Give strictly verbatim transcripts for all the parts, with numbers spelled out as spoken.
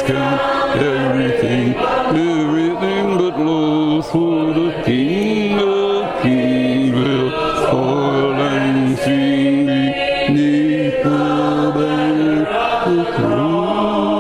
count everything, everything but loss for the King of Kings will toil and sing beneath the banner of the cross.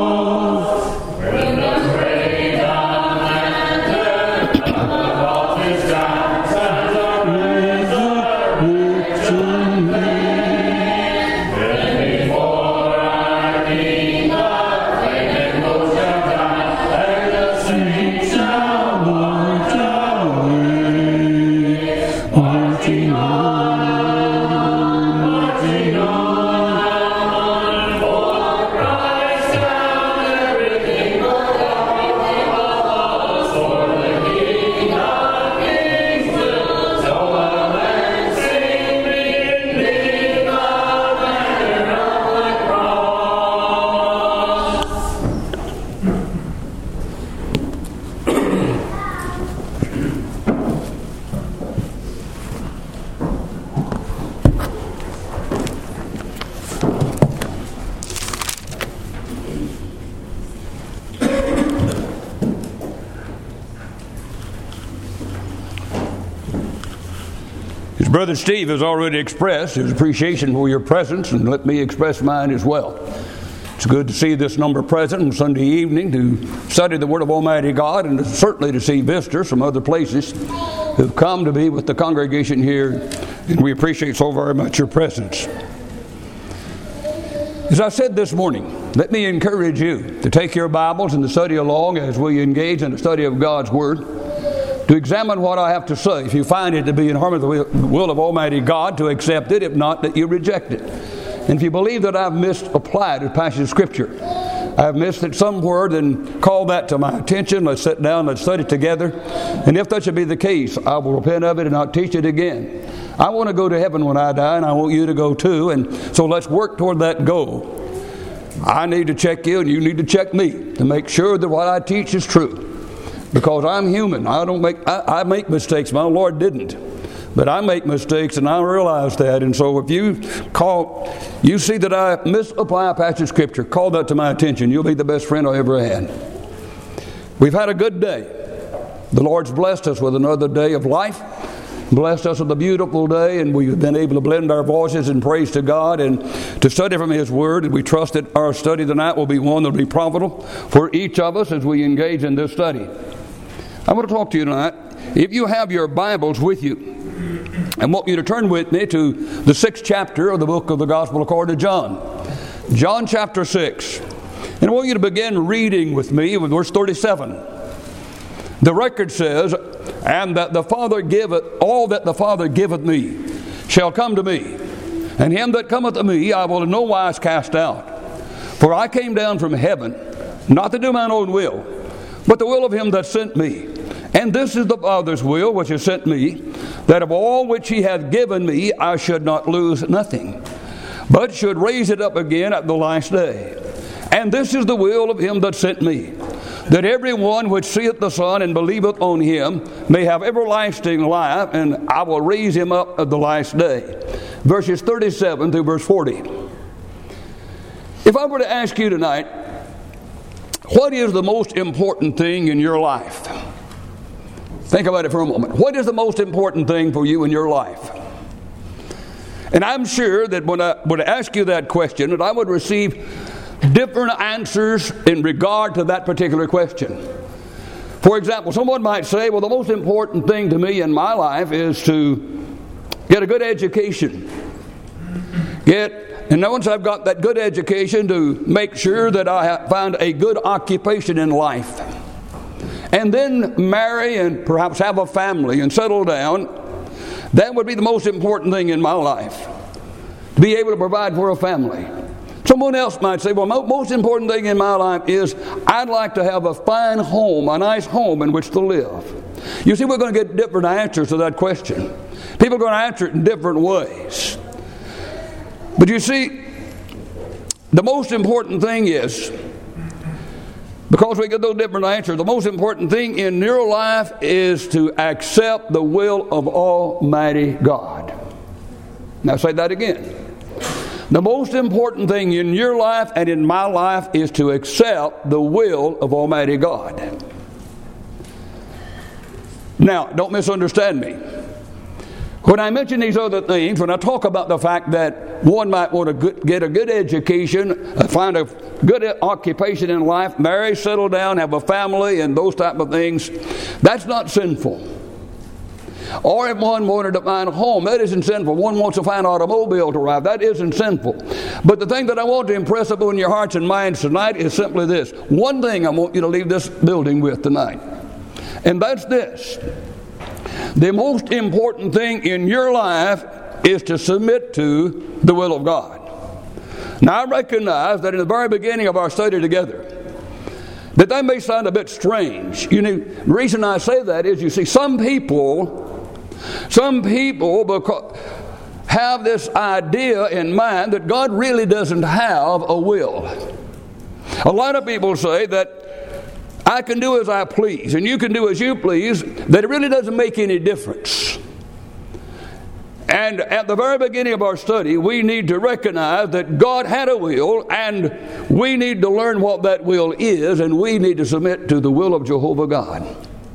Brother Steve has already expressed his appreciation for your presence, and let me express mine as well. It's good to see this number present on Sunday evening to study the Word of Almighty God, and certainly to see visitors from other places who've come to be with the congregation here, and we appreciate so very much your presence. As I said this morning, let me encourage you to take your Bibles and to study along as we engage in the study of God's Word, to examine what I have to say. If you find it to be in harmony with the will of Almighty God, to accept it. If not, that you reject it. And if you believe that I've misapplied a passage of Scripture, I've missed it somewhere, then call that to my attention. Let's sit down, let's study together. And if that should be the case, I will repent of it and not teach it again. I want to go to heaven when I die, and I want you to go too. And so let's work toward that goal. I need to check you, and you need to check me to make sure that what I teach is true. Because I'm human. I don't make I, I make mistakes. My Lord didn't. But I make mistakes, and I realize that. And so if you call you see that I misapply a passage of Scripture, call that to my attention. You'll be the best friend I ever had. We've had a good day. The Lord's blessed us with another day of life. Blessed us with a beautiful day, and we've been able to blend our voices in praise to God and to study from His Word. And we trust that our study tonight will be one that will be profitable for each of us as we engage in this study. I want to talk to you tonight. If you have your Bibles with you, I want you to turn with me to the sixth chapter of the book of the Gospel according to John. John chapter six. And I want you to begin reading with me with verse thirty-seven. The record says, "And that the Father giveth, all that the Father giveth me shall come to me. And him that cometh to me I will in no wise cast out. For I came down from heaven, not to do mine own will, but the will of him that sent me. And this is the Father's will which has sent me, that of all which he hath given me I should not lose nothing, but should raise it up again at the last day. And this is the will of him that sent me, that every one which seeth the Son and believeth on him may have everlasting life, and I will raise him up at the last day." Verses thirty-seven through verse forty. If I were to ask you tonight, what is the most important thing in your life? Think about it for a moment. What is the most important thing for you in your life? And I'm sure that when I would ask you that question, that I would receive different answers in regard to that particular question. For example, someone might say, well, the most important thing to me in my life is to get a good education. Get, and once I've got that good education, to make sure that I find a good occupation in life. And then marry and perhaps have a family and settle down. That would be the most important thing in my life. To be able to provide for a family. Someone else might say, well, the most important thing in my life is I'd like to have a fine home, a nice home in which to live. You see, we're going to get different answers to that question. People are going to answer it in different ways. But you see, the most important thing is, because we get those different answers, the most important thing in your life is to accept the will of Almighty God. Now say that again. The most important thing in your life and in my life is to accept the will of Almighty God. Now, don't misunderstand me. When I mention these other things, when I talk about the fact that one might want to get a good education, find a good occupation in life, marry, settle down, have a family, and those type of things, that's not sinful. Or if one wanted to find a home, that isn't sinful. One wants to find an automobile to drive, that isn't sinful. But the thing that I want to impress upon your hearts and minds tonight is simply this. One thing I want you to leave this building with tonight, and that's this. The most important thing in your life is to submit to the will of God. Now, I recognize that in the very beginning of our study together, that that may sound a bit strange. You know, the reason I say that is, you see, some people, some people because, have this idea in mind that God really doesn't have a will. A lot of people say that I can do as I please, and you can do as you please, that it really doesn't make any difference. And at the very beginning of our study, we need to recognize that God had a will, and we need to learn what that will is, and we need to submit to the will of Jehovah God.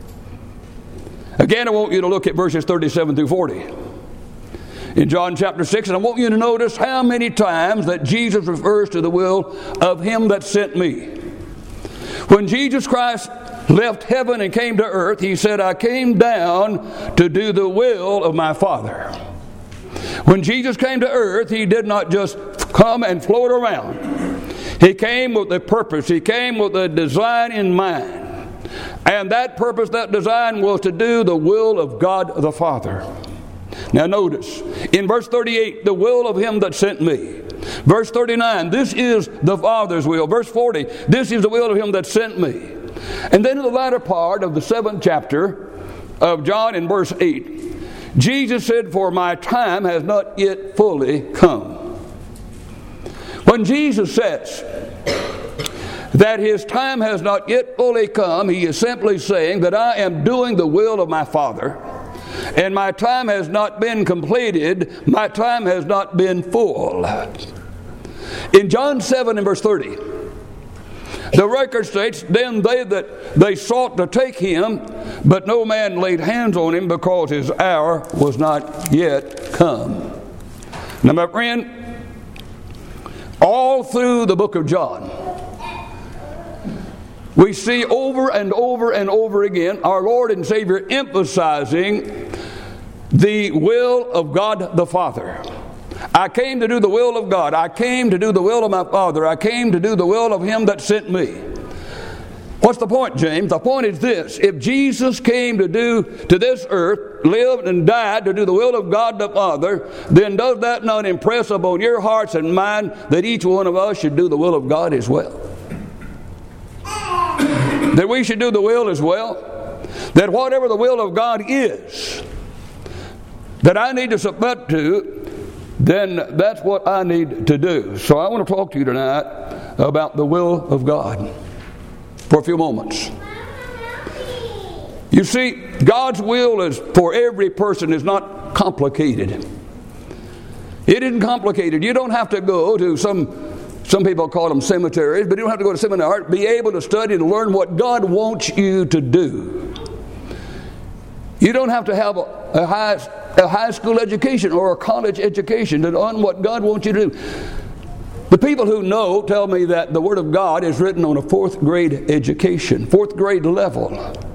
Again, I want you to look at verses thirty-seven through forty. In John chapter six, and I want you to notice how many times that Jesus refers to the will of Him that sent me. When Jesus Christ left heaven and came to earth, He said, I came down to do the will of my Father. When Jesus came to earth, He did not just come and float around. He came with a purpose. He came with a design in mind. And that purpose, that design was to do the will of God the Father. Now notice, in verse thirty-eight, the will of Him that sent me. Verse thirty-nine, this is the Father's will. Verse forty, this is the will of Him that sent me. And then in the latter part of the seventh chapter of John, in verse eight, Jesus said, for my time has not yet fully come. When Jesus says that His time has not yet fully come, He is simply saying that I am doing the will of my Father, and my time has not been completed, my time has not been full. In John seven and verse thirty, the record states, then they that they sought to take Him, but no man laid hands on Him, because His hour was not yet come. Now, my friend, all through the book of John, we see over and over and over again our Lord and Savior emphasizing the will of God the Father. I came to do the will of God. I came to do the will of my Father. I came to do the will of Him that sent me. What's the point, James? The point is this. If Jesus came to do to this earth, lived and died to do the will of God the Father, then does that not impress upon your hearts and mine that each one of us should do the will of God as well? That we should do the will as well? That whatever the will of God is, that I need to submit to, then that's what I need to do. So I want to talk to you tonight about the will of God for a few moments. You see, God's will is for every person is not complicated. It isn't complicated. You don't have to go to some Some people call them cemeteries, but you don't have to go to seminar. Be able to study and learn what God wants you to do. You don't have to have a, a, high, a high school education or a college education to learn what God wants you to do. The people who know tell me that the Word of God is written on a fourth grade education, fourth grade level.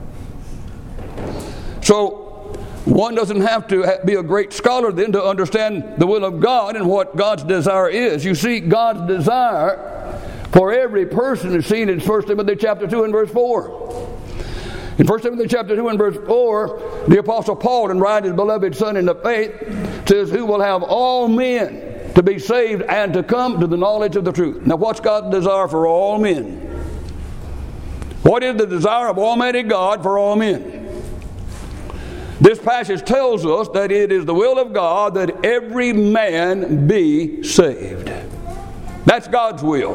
So one doesn't have to be a great scholar then to understand the will of God and what God's desire is. You see, God's desire for every person is seen in First Timothy chapter two and verse four. In First Timothy chapter two and verse four, the Apostle Paul, in writing his beloved Son in the faith, says, who will have all men to be saved and to come to the knowledge of the truth. Now, what's God's desire for all men? What is the desire of Almighty God for all men? This passage tells us that it is the will of God that every man be saved. That's God's will.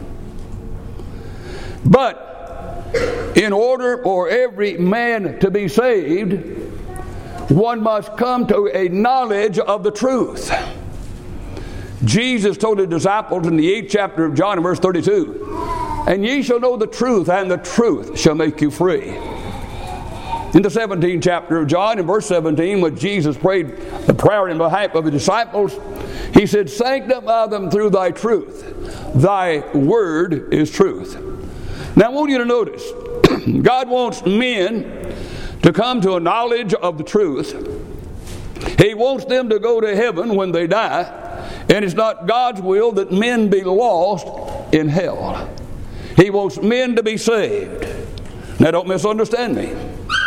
But in order for every man to be saved, one must come to a knowledge of the truth. Jesus told his disciples in the eighth chapter of John, in verse thirty-two, and ye shall know the truth, and the truth shall make you free. In the seventeenth chapter of John, in verse seventeen, when Jesus prayed the prayer in behalf of the disciples, he said, sanctify them through thy truth. Thy word is truth. Now I want you to notice, God wants men to come to a knowledge of the truth. He wants them to go to heaven when they die, and it's not God's will that men be lost in hell. He wants men to be saved. Now don't misunderstand me.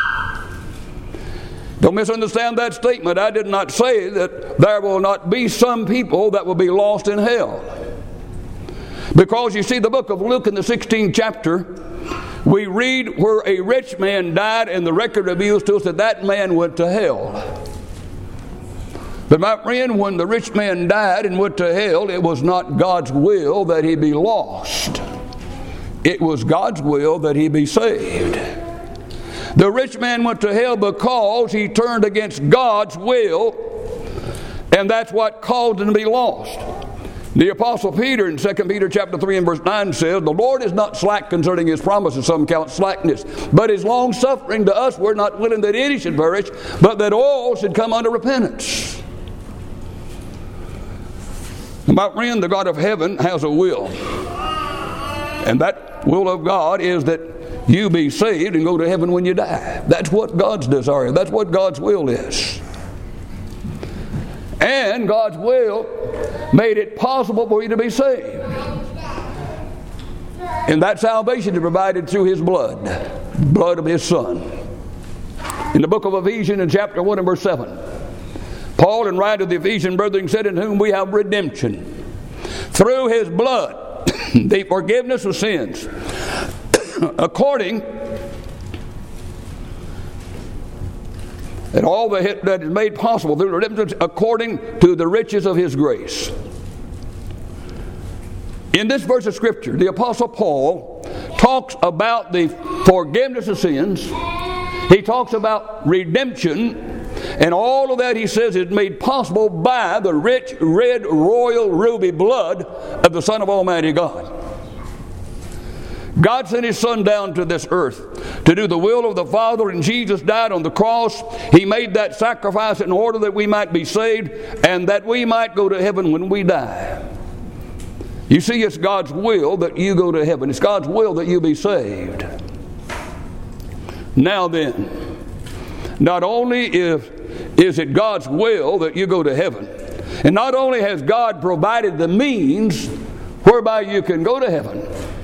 Don't misunderstand that statement. I did not say that there will not be some people that will be lost in hell. Because you see, the book of Luke in the sixteenth chapter, we read where a rich man died, and the record reveals to us that that man went to hell. But my friend, when the rich man died and went to hell, it was not God's will that he be lost. It was God's will that he be saved. The rich man went to hell because he turned against God's will, and that's what caused him to be lost. The Apostle Peter in Second Peter chapter three and verse nine says, the Lord is not slack concerning his promises, some count slackness, but is long suffering to us. We're not willing that any should perish, but that all should come unto repentance. And my friend, the God of heaven has a will. And that will of God is that you be saved and go to heaven when you die. That's what God's desire. That's what God's will is. And God's will made it possible for you to be saved. And that salvation is provided through his blood, blood of his Son. In the book of Ephesians in chapter one and verse seven, Paul, in writing to the Ephesian brethren, said, in whom we have redemption through his blood, the forgiveness of sins, according and all that is made possible through redemption according to the riches of his grace. In this verse of Scripture, the Apostle Paul talks about the forgiveness of sins. He talks about redemption, and all of that, he says, is made possible by the rich, red, royal, ruby blood of the Son of Almighty God. God sent his Son down to this earth to do the will of the Father, and Jesus died on the cross. He made that sacrifice in order that we might be saved and that we might go to heaven when we die. You see, it's God's will that you go to heaven. It's God's will that you be saved. Now then, not only is, is it God's will that you go to heaven, and not only has God provided the means whereby you can go to heaven,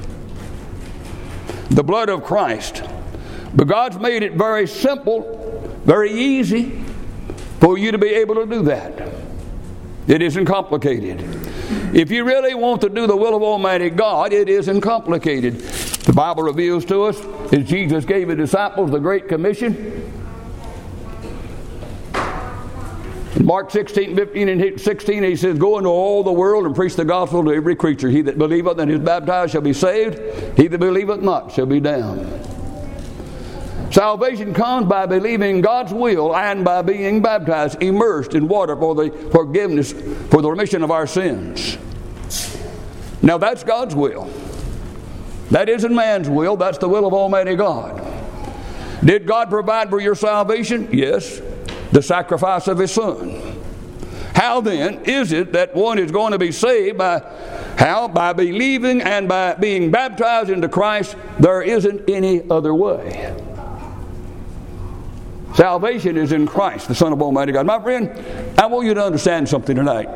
the blood of Christ, but God's made it very simple, very easy for you to be able to do that. It isn't complicated. If you really want to do the will of Almighty God, it isn't complicated. The Bible reveals to us that Jesus gave his disciples the Great Commission. In Mark sixteen, fifteen, and sixteen, he says, go into all the world and preach the gospel to every creature. He that believeth and is baptized shall be saved. He that believeth not shall be damned. Salvation comes by believing God's will and by being baptized, immersed in water for the forgiveness, for the remission of our sins. Now that's God's will. That isn't man's will. That's the will of Almighty God. Did God provide for your salvation? Yes. The sacrifice of his Son. How then is it that one is going to be saved? By how? By believing and by being baptized into Christ. There isn't any other way. Salvation is in Christ, the Son of Almighty God. My friend, I want you to understand something tonight.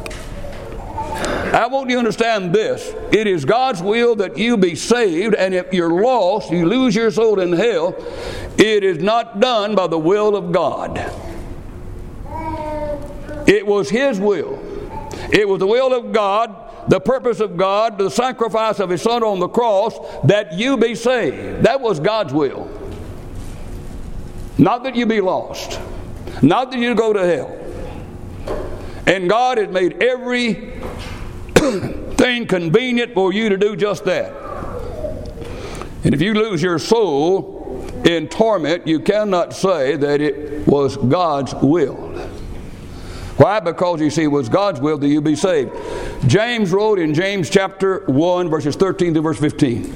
I want you to understand this. It is God's will that you be saved, and if you're lost, you lose your soul in hell, it is not done by the will of God. It was his will. It was the will of God, the purpose of God, the sacrifice of his Son on the cross, that you be saved. That was God's will. Not that you be lost. Not that you go to hell. And God has made every thing convenient for you to do just that. And if you lose your soul in torment, you cannot say that it was God's will. Why? Because you see, it was God's will that you be saved. James wrote in James chapter one, verses thirteen to verse fifteen.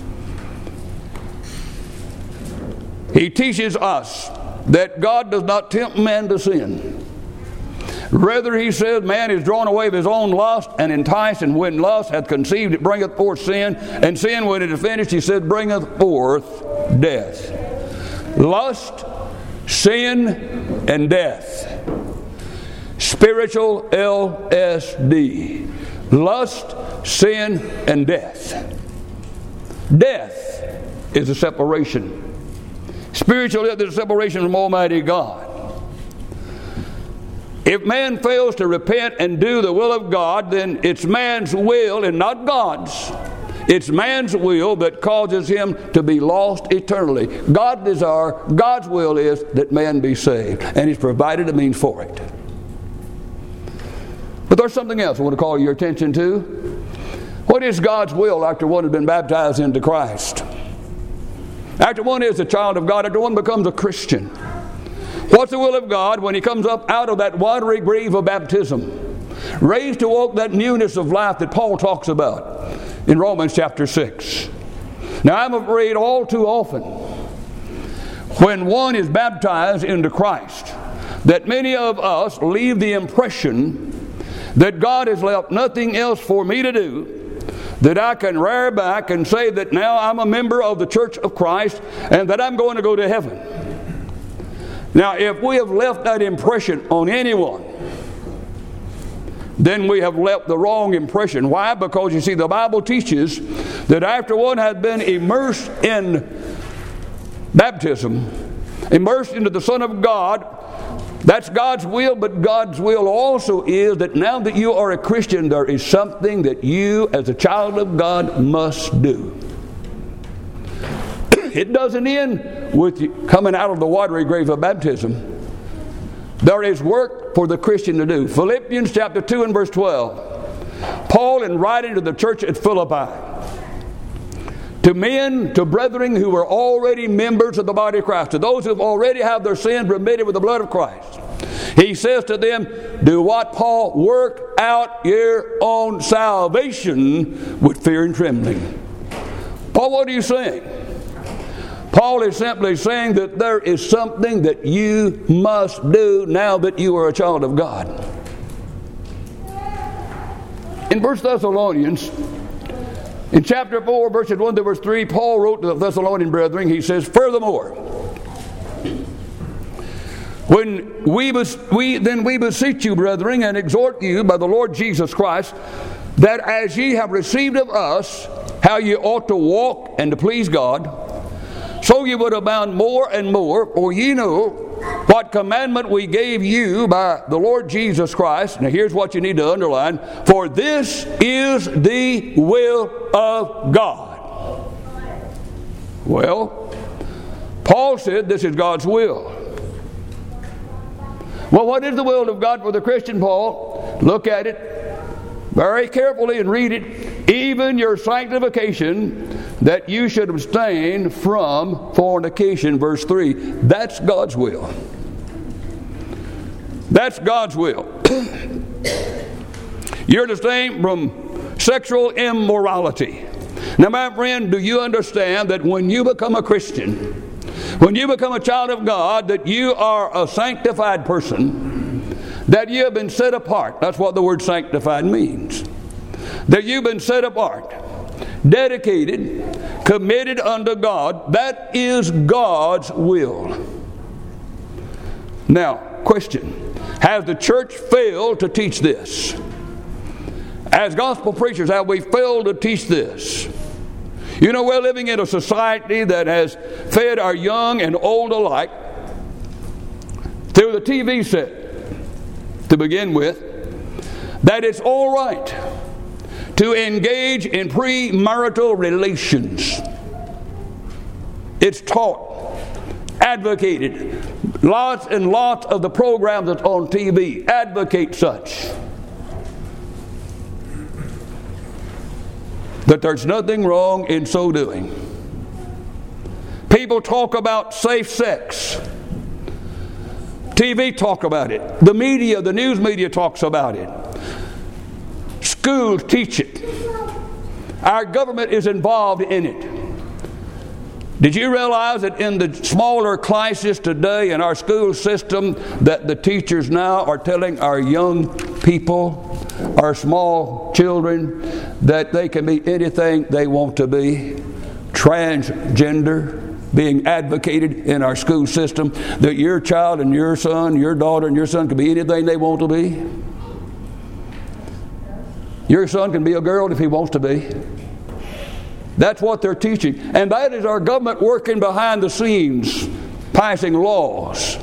He teaches us that God does not tempt man to sin. Rather, he says, man is drawn away of his own lust and enticed, and when lust hath conceived, it bringeth forth sin, and sin, when it is finished, he said, bringeth forth death. Lust, sin, and death. Spiritual L S D. Lust, sin, and death. Death is a separation. Spiritual death is a separation from Almighty God. If man fails to repent and do the will of God, then it's man's will and not God's. It's man's will that causes him to be lost eternally. God's desire, God's will is that man be saved, and He's provided a means for it. But there's something else I want to call your attention to. What is God's will after one has been baptized into Christ? After one is a child of God, after one becomes a Christian, what's the will of God when he comes up out of that watery grave of baptism, raised to walk that newness of life that Paul talks about in Romans chapter six? Now, I'm afraid all too often when one is baptized into Christ that many of us leave the impression that God has left nothing else for me to do, that I can rear back and say that now I'm a member of the Church of Christ and that I'm going to go to heaven. Now, if we have left that impression on anyone, then we have left the wrong impression. Why? Because you see, the Bible teaches that after one has been immersed in baptism, immersed into the Son of God, that's God's will, but God's will also is that now that you are a Christian, there is something that you as a child of God must do. It doesn't end with you coming out of the watery grave of baptism. There is work for the Christian to do. Philippians chapter two and verse twelve. Paul, in writing to the church at Philippi, to men, to brethren who were already members of the body of Christ, to those who have already had their sins remitted with the blood of Christ, he says to them, do what, Paul? Work out your own salvation with fear and trembling. Paul, what are you saying? Paul is simply saying that there is something that you must do now that you are a child of God. In First Thessalonians, in chapter four, verses one to verse three, Paul wrote to the Thessalonian brethren, he says, furthermore, when we, we then we beseech you, brethren, and exhort you by the Lord Jesus Christ, that as ye have received of us how ye ought to walk and to please God, so ye would abound more and more, for ye know what commandment we gave you by the Lord Jesus Christ. Now here's what you need to underline. For this is the will of God. Well, Paul said this is God's will. Well, what is the will of God for the Christian, Paul? Look at it very carefully and read it. Even your sanctification, that you should abstain from fornication. Verse three. That's God's will. That's God's will. You're to abstain from sexual immorality. Now, my friend, do you understand that when you become a Christian, when you become a child of God, that you are a sanctified person, that you have been set apart? That's what the word sanctified means. That you've been set apart, dedicated, committed unto God. That is God's will. Now, question. Has the church failed to teach this? As gospel preachers, have we failed to teach this? You know, we're living in a society that has fed our young and old alike through the T V set, to begin with, that it's all right to engage in premarital relations. It's taught, advocated. Lots and lots of the programs that's on T V advocate such. That there's nothing wrong in so doing. People talk about safe sex. T V talk about it. The media, the news media talks about it. Schools teach it. Our government is involved in it. Did you realize that in the smaller classes today in our school system that the teachers now are telling our young people, our small children, that they can be anything they want to be? Transgender being advocated in our school system, that your child and your son, your daughter and your son can be anything they want to be. Your son can be a girl if he wants to be. That's what they're teaching. And that is our government working behind the scenes, passing laws.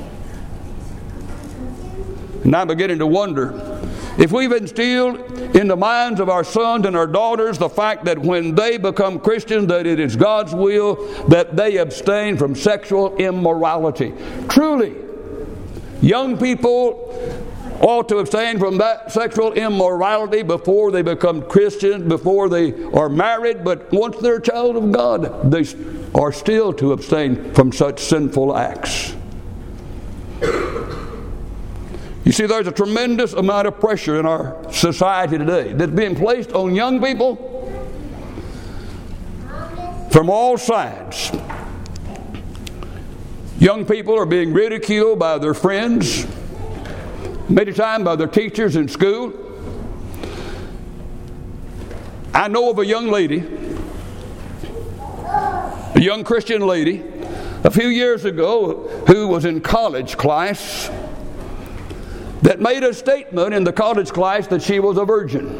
And I'm beginning to wonder if we've instilled in the minds of our sons and our daughters the fact that when they become Christians, that it is God's will that they abstain from sexual immorality. Truly, young people ought to abstain from that sexual immorality before they become Christians, before they are married, but once they're a child of God, they are still to abstain from such sinful acts. You see, there's a tremendous amount of pressure in our society today that's being placed on young people from all sides. Young people are being ridiculed by their friends, many times by their teachers in school. I know of a young lady, a young Christian lady, a few years ago who was in college class that made a statement in the college class that she was a virgin.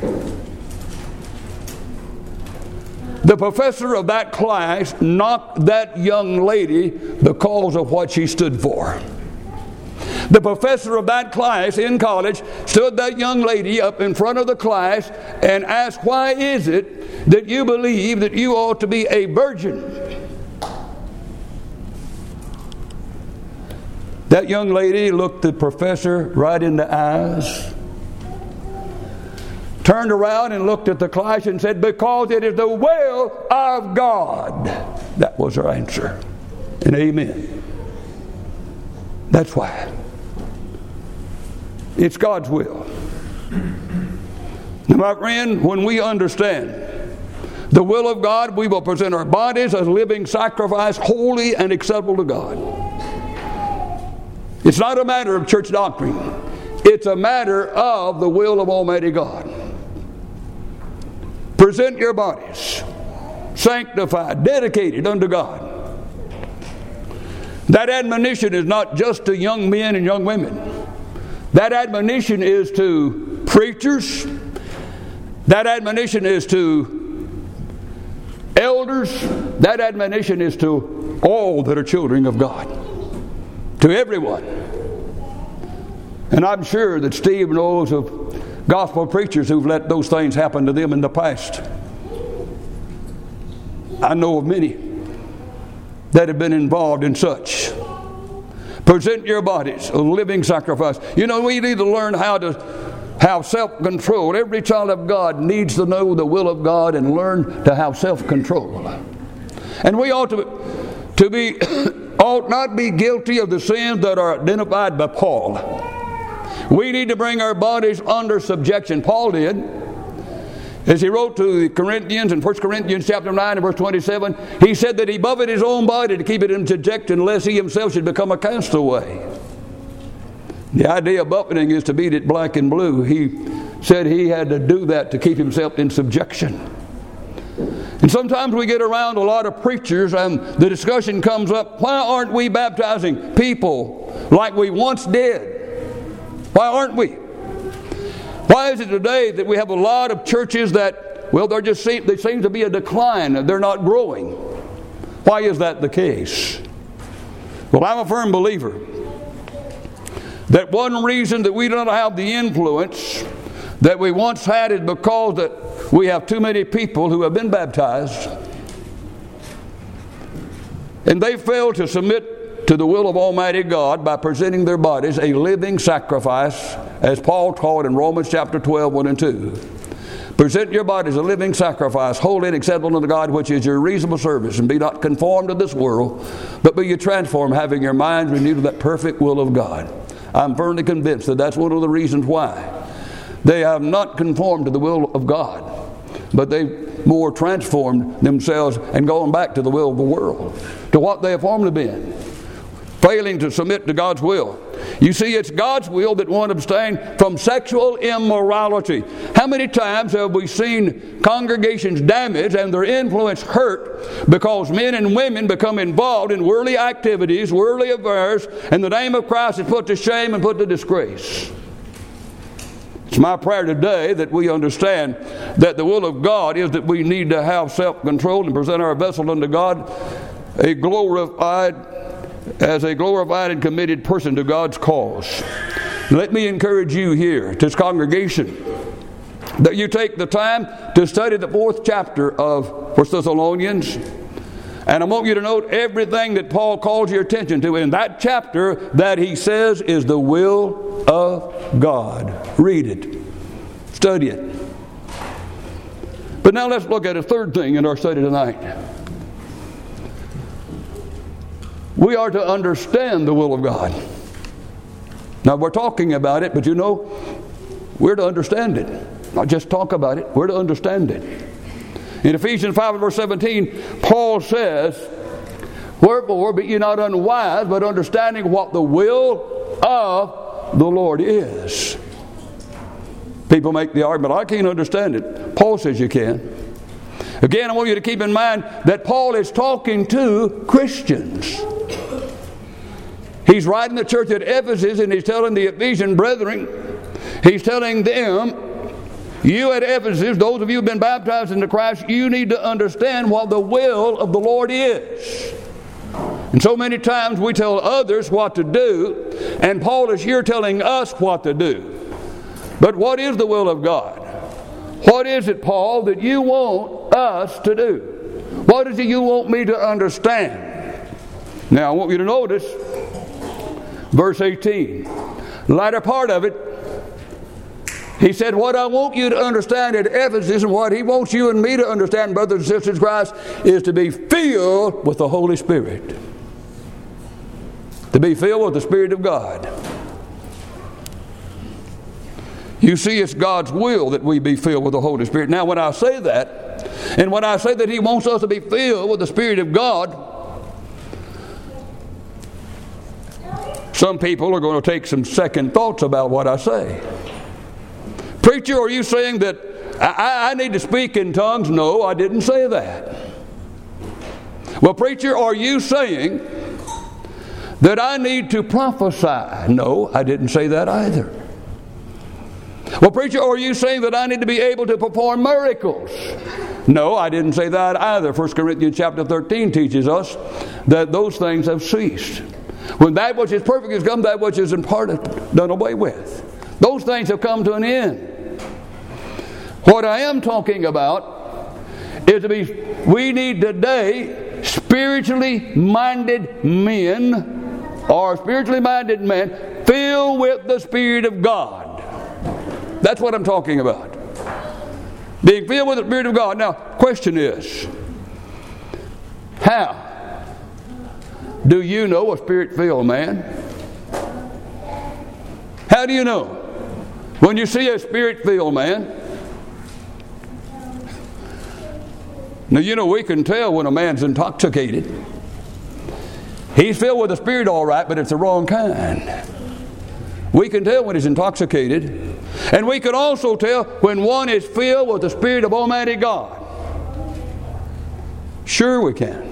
The professor of that class knocked that young lady because of what she stood for. The professor of that class in college stood that young lady up in front of the class and asked, "Why is it that you believe that you ought to be a virgin?" That young lady looked the professor right in the eyes, turned around and looked at the class and said, "Because it is the will of God." That was her answer. And amen. That's why. It's God's will. Now, my friend, when we understand the will of God, we will present our bodies as a living sacrifice, holy and acceptable to God. It's not a matter of church doctrine. It's a matter of the will of Almighty God. Present your bodies sanctified, dedicated unto God. That admonition is not just to young men and young women. That admonition is to preachers. That admonition is to elders. That admonition is to all that are children of God. To everyone. And I'm sure that Steve knows of gospel preachers who've let those things happen to them in the past. I know of many that have been involved in such. Present your bodies a living sacrifice. You know, we need to learn how to have self-control. Every child of God needs to know the will of God and learn to have self-control. And we ought to, to be ought not be guilty of the sins that are identified by Paul. We need to bring our bodies under subjection. Paul did. As he wrote to the Corinthians in First Corinthians chapter nine and verse twenty-seven, he said that he buffeted his own body to keep it in subjection lest he himself should become a castaway. The idea of buffeting is to beat it black and blue. He said he had to do that to keep himself in subjection. And sometimes we get around a lot of preachers and the discussion comes up, why aren't we baptizing people like we once did? Why aren't we? Why is it today that we have a lot of churches that, well, there just seem, there seems to be a decline. They're not growing. Why is that the case? Well, I'm a firm believer that one reason that we don't have the influence that we once had is because that we have too many people who have been baptized and they fail to submit to the will of Almighty God by presenting their bodies a living sacrifice, as Paul taught in Romans chapter twelve, one and two. Present your bodies a living sacrifice, holy and acceptable unto God, which is your reasonable service. And be not conformed to this world, but be ye transformed, having your minds renewed to that perfect will of God. I'm firmly convinced that that's one of the reasons why They have not conformed to the will of God, but they've more transformed themselves and gone back to the will of the world, to what they have formerly been, failing to submit to God's will. You see, it's God's will that one abstain from sexual immorality. How many times have we seen congregations damaged and their influence hurt because men and women become involved in worldly activities, worldly affairs, and the name of Christ is put to shame and put to disgrace? It's my prayer today that we understand that the will of God is that we need to have self-control and present our vessel unto God a glorified as a glorified and committed person to God's cause. Let me encourage you here, this congregation, that you take the time to study the fourth chapter of First Thessalonians. And I want you to note everything that Paul calls your attention to in that chapter that he says is the will of God. Read it. Study it. But now let's look at a third thing in our study tonight. We are to understand the will of God. Now we're talking about it, but you know, we're to understand it. Not just talk about it, we're to understand it. In Ephesians five and verse seventeen, Paul says, "Wherefore be ye not unwise, but understanding what the will of the Lord is." People make the argument, I can't understand it. Paul says you can. Again, I want you to keep in mind that Paul is talking to Christians. He's writing the church at Ephesus, and he's telling the Ephesian brethren, he's telling them, you at Ephesus, those of you who have been baptized into Christ, you need to understand what the will of the Lord is. And so many times we tell others what to do, and Paul is here telling us what to do. But what is the will of God? What is it, Paul, that you want us to do? What is it you want me to understand? Now, I want you to notice verse eighteen. The latter part of it, he said, what I want you to understand at Ephesus and what he wants you and me to understand, brothers and sisters in Christ, is to be filled with the Holy Spirit. To be filled with the Spirit of God. You see, it's God's will that we be filled with the Holy Spirit. Now, when I say that, and when I say that he wants us to be filled with the Spirit of God, some people are going to take some second thoughts about what I say. Preacher, are you saying that I, I need to speak in tongues? No, I didn't say that. Well, preacher, are you saying that I need to prophesy? No, I didn't say that either. Well, preacher, are you saying that I need to be able to perform miracles? No, I didn't say that either. First Corinthians chapter thirteen teaches us that those things have ceased. When that which is perfect has come, that which is in part is done away with. Those things have come to an end. What I am talking about is to be, we need today spiritually minded men, or spiritually minded men, filled with the Spirit of God. That's what I'm talking about. Being filled with the Spirit of God. Now, question is, how do you know a Spirit-filled man? How do you know? When you see a Spirit-filled man, now you know we can tell when a man's intoxicated. He's filled with the Spirit all right, but it's the wrong kind. We can tell when he's intoxicated. And we can also tell when one is filled with the Spirit of Almighty God. Sure we can.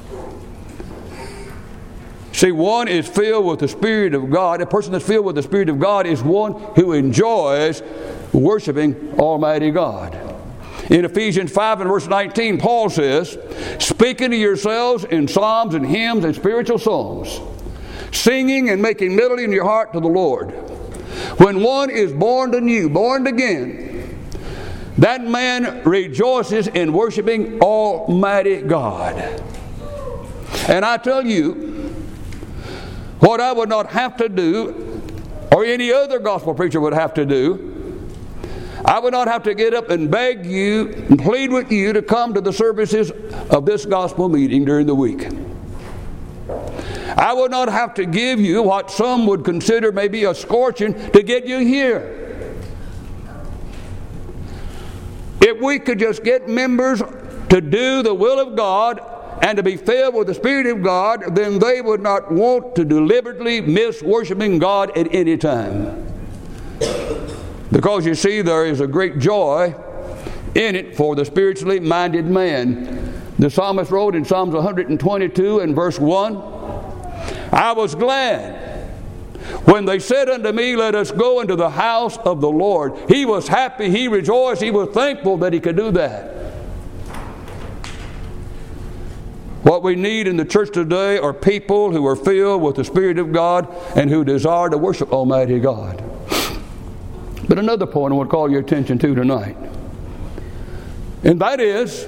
See, one is filled with the Spirit of God. A person that's filled with the Spirit of God is one who enjoys worshiping Almighty God. In Ephesians five and verse nineteen, Paul says, speaking to yourselves in psalms and hymns and spiritual songs, singing and making melody in your heart to the Lord. When one is born anew, born again, that man rejoices in worshiping Almighty God. And I tell you, what I would not have to do, or any other gospel preacher would have to do, I would not have to get up and beg you and plead with you to come to the services of this gospel meeting during the week. I would not have to give you what some would consider maybe a scorching to get you here. If we could just get members to do the will of God and to be filled with the Spirit of God, then they would not want to deliberately miss worshiping God at any time. Because you see, there is a great joy in it for the spiritually minded man. The psalmist wrote in Psalms one twenty-two and verse one, I was glad when they said unto me, let us go into the house of the Lord. He was happy, he rejoiced, he was thankful that he could do that. What we need in the church today are people who are filled with the Spirit of God and who desire to worship Almighty God. But another point I want to call your attention to tonight, and that is,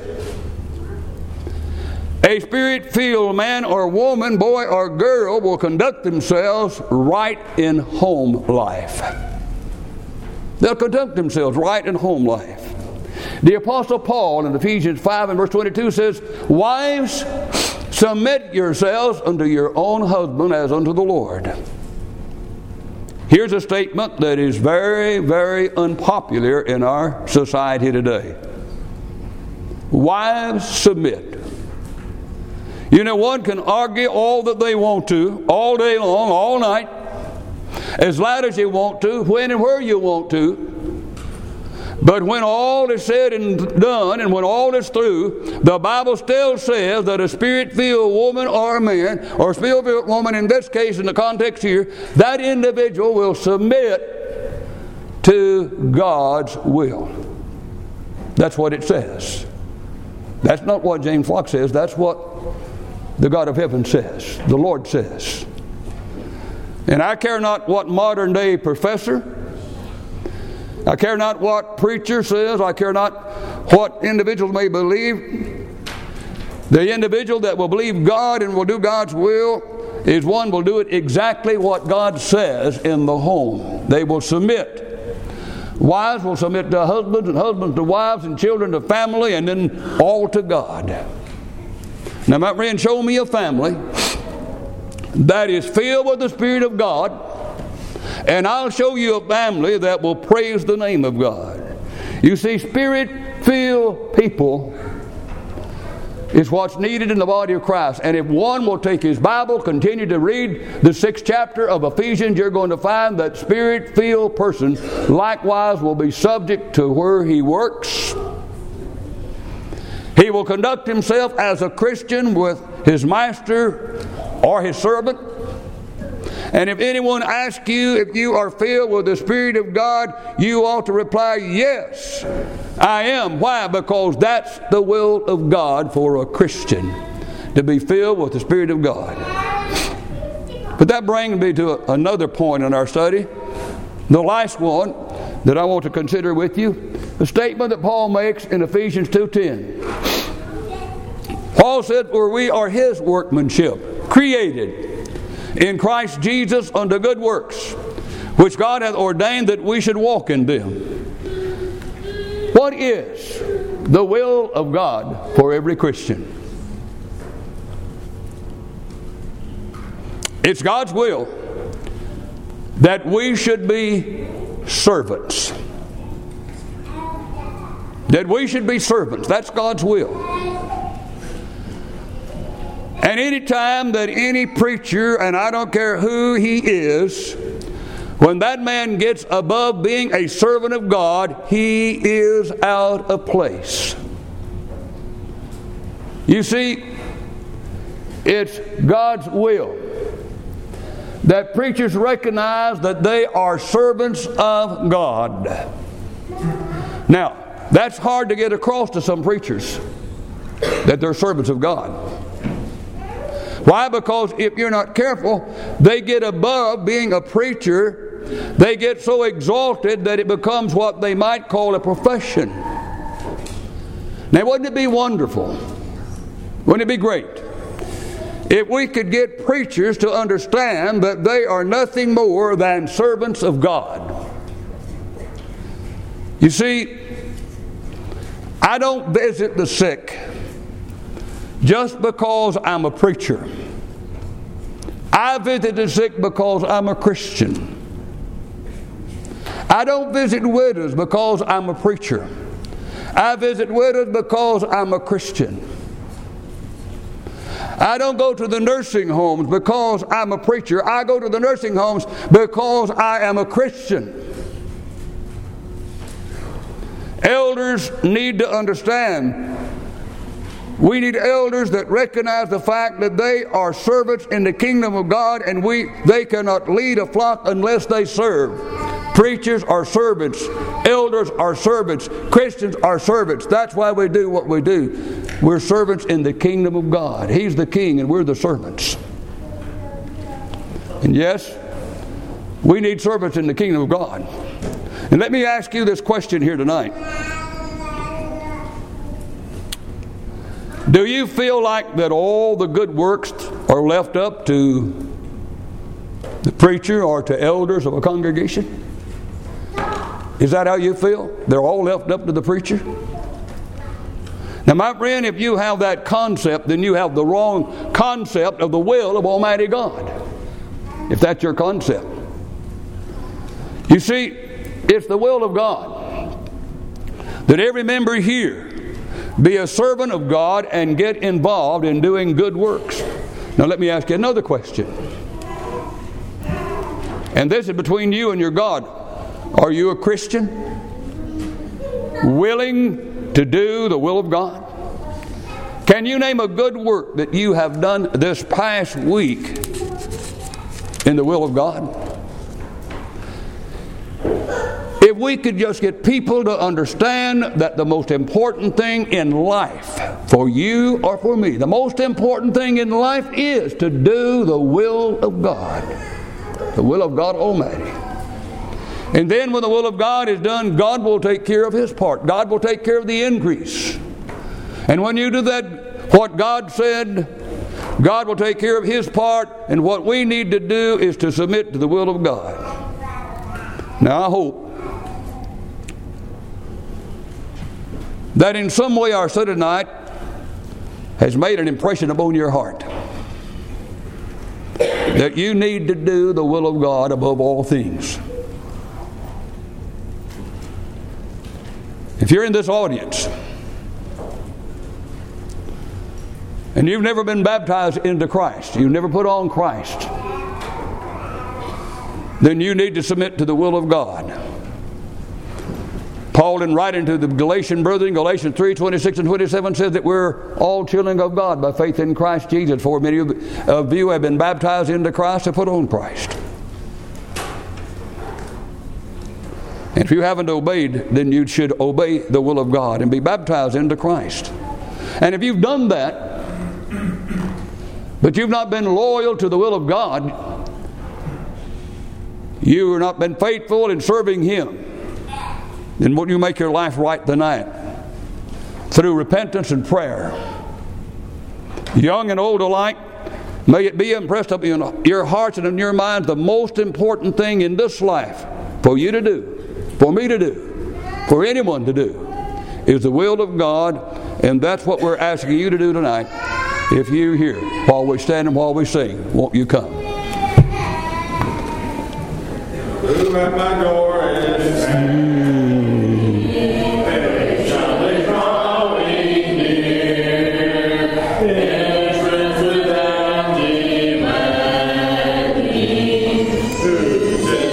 a Spirit-filled man or woman, boy or girl, will conduct themselves right in home life. They'll conduct themselves right in home life. The Apostle Paul in Ephesians five and verse twenty-two says, wives, submit yourselves unto your own husband as unto the Lord. Here's a statement that is very, very unpopular in our society today. Wives, submit. You know, one can argue all that they want to, all day long, all night, as loud as you want to, when and where you want to. But when all is said and done, and when all is through, the Bible still says that a Spirit-filled woman or a man, or a Spirit-filled woman in this case, in the context here, that individual will submit to God's will. That's what it says. That's not what James Fox says. That's what the God of heaven says, the Lord says. And I care not what modern day professor, I care not what preacher says, I care not what individuals may believe. The individual that will believe God and will do God's will is one will do it exactly what God says in the home. They will submit. Wives will submit to husbands, and husbands to wives, and children to family, and then all to God. Now, my friend, show me a family that is filled with the Spirit of God, and I'll show you a family that will praise the name of God. You see, Spirit-filled people is what's needed in the body of Christ. And if one will take his Bible, continue to read the sixth chapter of Ephesians, you're going to find that Spirit-filled person likewise will be subject to where he works. He will conduct himself as a Christian with his master or his servant. And if anyone asks you if you are filled with the Spirit of God, you ought to reply, yes, I am. Why? Because that's the will of God for a Christian, to be filled with the Spirit of God. But that brings me to another point in our study, the last one that I want to consider with you, the statement that Paul makes in Ephesians two ten. Paul said, for we are his workmanship, created in Christ Jesus unto good works, which God hath ordained that we should walk in them. What is the will of God for every Christian? It's God's will that we should be servants. That we should be servants. That's God's will. And any time that any preacher, and I don't care who he is, when that man gets above being a servant of God, he is out of place. You see, it's God's will that preachers recognize that they are servants of God. Now, that's hard to get across to some preachers, that they're servants of God. Why? Because if you're not careful, they get above being a preacher. They get so exalted that it becomes what they might call a profession. Now, wouldn't it be wonderful? Wouldn't it be great if we could get preachers to understand that they are nothing more than servants of God? You see, I don't visit the sick just because I'm a preacher. I visit the sick because I'm a Christian. I don't visit widows because I'm a preacher. I visit widows because I'm a Christian. I don't go to the nursing homes because I'm a preacher. I go to the nursing homes because I am a Christian. Elders need to understand. We need elders that recognize the fact that they are servants in the kingdom of God, and we they cannot lead a flock unless they serve. Preachers are servants. Elders are servants. Christians are servants. That's why we do what we do. We're servants in the kingdom of God. He's the king and we're the servants. And yes, we need servants in the kingdom of God. And let me ask you this question here tonight. Do you feel like that all the good works are left up to the preacher or to elders of a congregation? Is that how you feel? They're all left up to the preacher? Now, my friend, if you have that concept, then you have the wrong concept of the will of Almighty God. If that's your concept. You see, it's the will of God that every member here be a servant of God and get involved in doing good works. Now, let me ask you another question. And this is between you and your God. Are you a Christian? Willing to do the will of God? Can you name a good work that you have done this past week in the will of God? If we could just get people to understand that the most important thing in life, for you or for me, the most important thing in life is to do the will of God. The will of God Almighty. And then when the will of God is done, God will take care of His part. God will take care of the increase. And when you do that, what God said, God will take care of His part, and what we need to do is to submit to the will of God. Now I hope that in some way our study tonight has made an impression upon your heart. That you need to do the will of God above all things. If you're in this audience and you've never been baptized into Christ, you've never put on Christ, then you need to submit to the will of God. Paul, in writing to the Galatian brethren, Galatians three, twenty-six and twenty-seven, says that we're all children of God by faith in Christ Jesus. For many of you have been baptized into Christ to put on Christ. And if you haven't obeyed, then you should obey the will of God and be baptized into Christ. And if you've done that, but you've not been loyal to the will of God, you have not been faithful in serving Him, then won't you make your life right tonight through repentance and prayer? Young and old alike, may it be impressed upon your hearts and in your minds the most important thing in this life for you to do, for me to do, for anyone to do, is the will of God, and that's what we're asking you to do tonight. If you hear, while we stand and while we sing, won't you come? Who at my door is